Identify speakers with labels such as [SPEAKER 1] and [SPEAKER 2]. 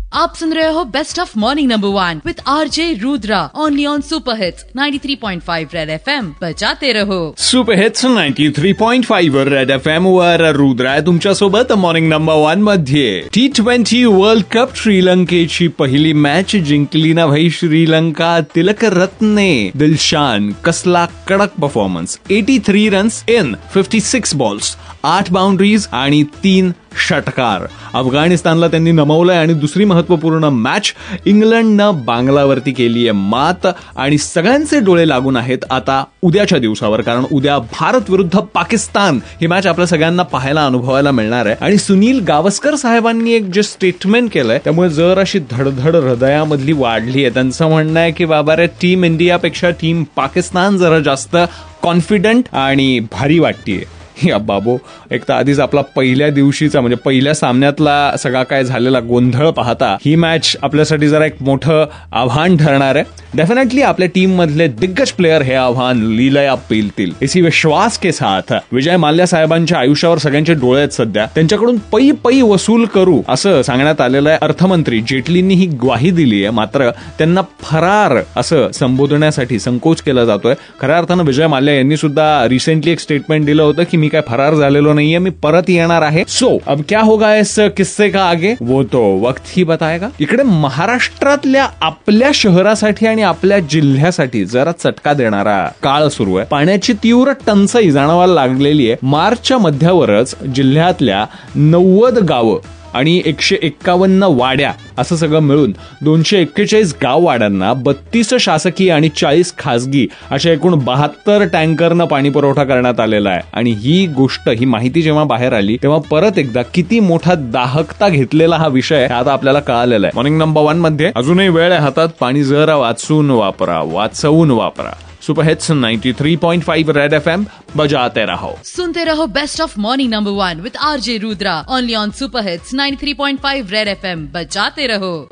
[SPEAKER 1] आप सुन रहे हो best of morning number 1 with RJ Rudra only on super hits 93.5 red FM. बजाते रहो.
[SPEAKER 2] सुपर हिट्स 93.5 रेड FM वर रुद्रा आहे तुमच्या सोबत मॉर्निंग नंबर 1 मध्ये. T20 वर्ल्ड कप श्रीलंकेची पहिली मॅच जिंकली ना भाई श्रीलंका. तिलक रत्ने दिलशान कसला कडक performance. 83 runs in 56 balls, 8 boundaries आणि 3 षटकार. अफगाणिस्तानला त्यांनी नमवलंय आणि दुसरी महत्वपूर्ण मॅच इंग्लंडनं बांगलावरती केली आहे मात. आणि सगळ्यांचे डोळे लागून आहेत आता उद्याच्या दिवसावर, कारण उद्या भारत विरुद्ध पाकिस्तान ही मॅच आपल्या सगळ्यांना पाहायला अनुभवायला मिळणार आहे. आणि सुनील गावस्कर साहेबांनी एक जे स्टेटमेंट केलंय त्यामुळे जर अशी धडधड हृदयामधली वाढली आहे. त्यांचं म्हणणं आहे की बाबा रे, टीम इंडियापेक्षा टीम पाकिस्तान जरा जास्त कॉन्फिडंट आणि भारी वाटतीये. या बाबो, एक तर आधीच आपला पहिल्या दिवशीचा म्हणजे पहिल्या सामन्यातला सगळा काय झालेला गोंधळ पाहता ही मॅच आपल्यासाठी जरा एक मोठं आव्हान ठरणार आहे. डेफिनेटली आपल्या टीम मधले दिग्गज प्लेयर हे आव्हान लीलया पेलतील. इसी विश्वास के साथ विजय माल्या साहेबांच्या आयुष्यावर सगळ्यांचे डोळे आहेत सध्या. त्यांच्याकडून पै वसूल करू असं सांगण्यात आलेलं आहे. अर्थमंत्री जेटलींनी ही ग्वाही दिली आहे, मात्र त्यांना फरार असं संबोधण्यासाठी संकोच केला जातोय. खऱ्या अर्थानं विजय माल्या यांनी सुद्धा रिसेंटली एक स्टेटमेंट दिलं होतं की मी काय फरार झालेलो नाहीये, मी परत येणार आहे. सो अब क्या होगा इस किस्से का आगे वो तो वक्त ही बताएगा. इकडे महाराष्ट्रातल्या आपल्या शहरासाठी आणि आपल्या जिल्ह्यासाठी जरा चटका देणारा काळ सुरू आहे. पाण्याची तीव्र टंचाई जाणवायला लागलेली आहे. मार्चच्या मध्यावरच जिल्ह्यातल्या 90 गावं आणि 151 वाड्या असं सगळं मिळून 241 गाव वाड्यांना 32 शासकीय आणि 40 खासगी अशा एकूण 72 टँकरनं पाणी पुरवठा करण्यात आलेला आहे. आणि ही माहिती जेव्हा बाहेर आली तेव्हा परत एकदा किती मोठा दाहकता घेतलेला हा विषय आता आपल्याला कळालेला आहे. मॉर्निंग नंबर 1 मध्ये अजूनही वेळ आहे हातात. पाणी जरा वाचून वापरा. Super hits 93.5 red FM. बजाते रहो.
[SPEAKER 1] सुनते रहो best of morning number 1 with RJ Rudra only on super hits 93.5 red FM. बजाते रहो.